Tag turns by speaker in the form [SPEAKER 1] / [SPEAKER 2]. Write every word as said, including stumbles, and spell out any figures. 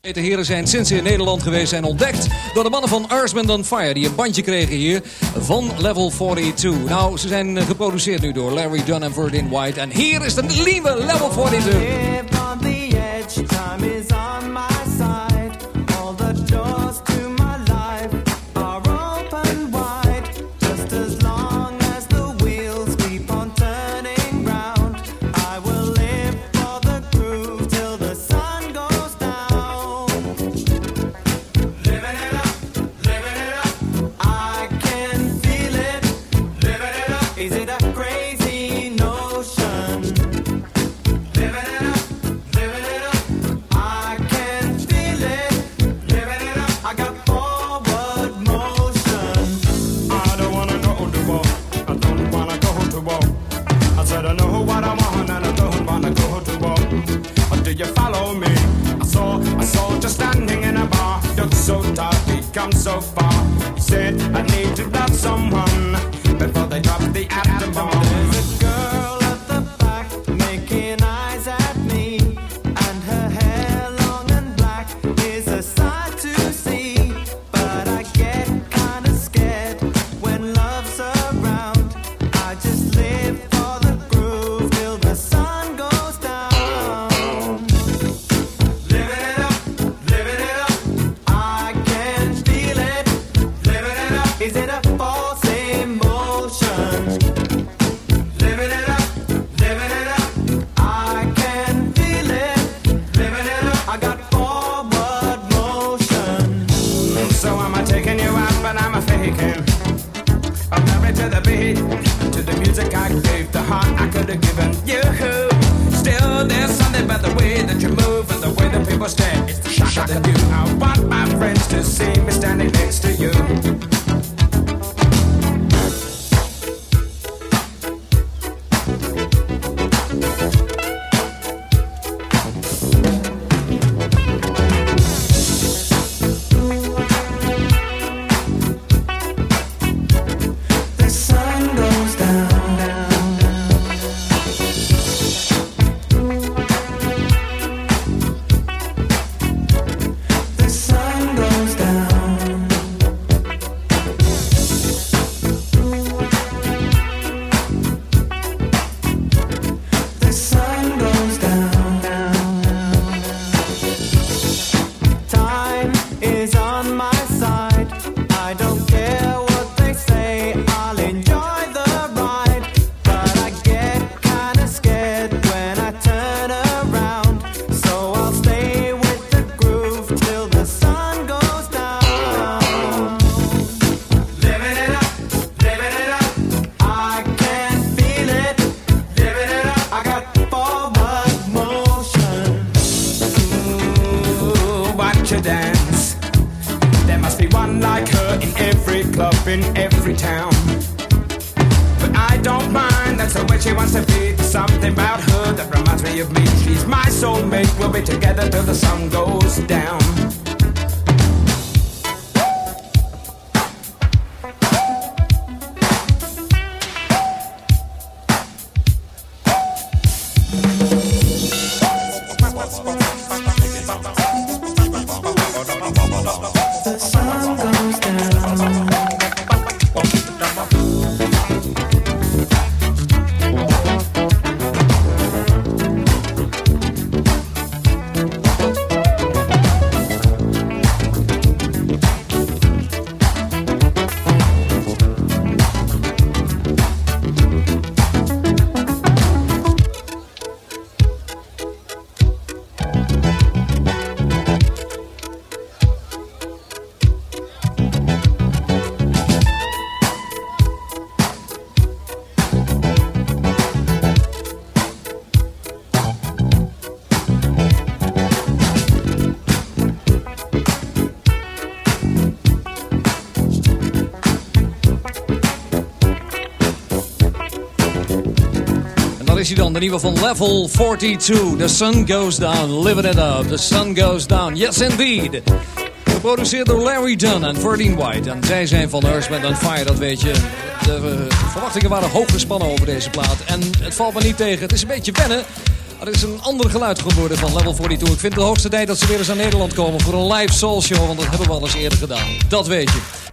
[SPEAKER 1] De heren zijn sinds ze in Nederland geweest zijn ontdekt door de mannen van Earth, Wind and Fire, die een bandje kregen hier van Level tweeënveertig. Nou, ze zijn geproduceerd nu door Larry Dunn en Verdine White. En hier is de lieve Level tweeënveertig.
[SPEAKER 2] Come so far, said I need to love someone before they drop the atom bomb. There's a girl at the back making eyes at me, and her hair long and black is a sight to see. But I get kinda scared when love's around. I just live for the groove till the sun goes down. Living it up, living it up, I can feel it. Living it up, is it a false emotion? Living it up, living it up, I can feel it. Living it up, I got forward motion. So am I taking you out, but I'm a faking. I'm married to the beat, to the music I gave, the heart I could have given you. Still, there's something about the way that you move and the way that people stare. It's the shock that you. I want my friends to see me standing next to you. The sun goes down, down, the sun goes down. The sun goes down, down. Time is on my side. I don't care what they say. I'll enjoy the ride. But I get kinda scared when I turn around. So I'll stay with the groove till the sun goes down. Living it up, living it up, I can feel it. Living it up, I got forward motion. Ooh, watch her dance. There must be one like her in every club, in every town. But I don't mind, that's the way she wants to be. There's something about her that reminds me of me. She's my soulmate, we'll be together till the sun goes down. The sun goes down.
[SPEAKER 1] Daar is hij dan, de nieuwe van Level tweeënveertig. The sun goes down, living it up. The sun goes down, yes indeed. Geproduceerd door Larry Dunn en Verdine White. En zij zijn van Earth, Wind and Fire, dat weet je. De uh, verwachtingen waren hoog gespannen over deze plaat. En het valt me niet tegen. Het is een beetje wennen. Dat is een ander geluid geworden van Level tweeënveertig. Ik vind het de hoogste tijd dat ze weer eens naar Nederland komen voor een live soul show. Want dat hebben we al eens eerder gedaan. Dat weet je.